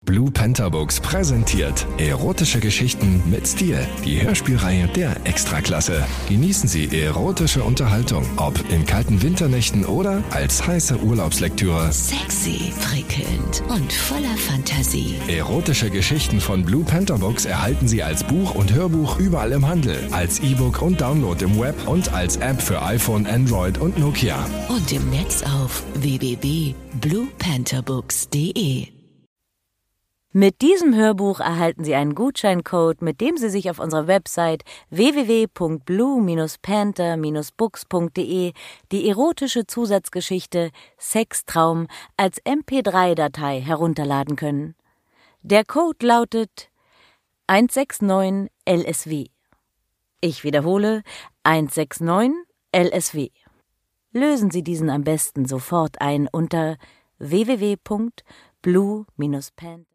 Blue Panther Books präsentiert erotische Geschichten mit Stil. Die Hörspielreihe der Extraklasse. Genießen Sie erotische Unterhaltung, ob in kalten Winternächten oder als heiße Urlaubslektüre. Sexy, prickelnd und voller Fantasie. Erotische Geschichten von Blue Panther Books erhalten Sie als Buch und Hörbuch überall im Handel, als E-Book und Download im Web und als App für iPhone, Android und Nokia. Und im Netz auf www.bluepantherbooks.de. Mit diesem Hörbuch erhalten Sie einen Gutscheincode, mit dem Sie sich auf unserer Website www.blue-panther-books.de die erotische Zusatzgeschichte Sextraum als MP3-Datei herunterladen können. Der Code lautet 169 LSW. Ich wiederhole 169 LSW. Lösen Sie diesen am besten sofort ein unter www.blue-panther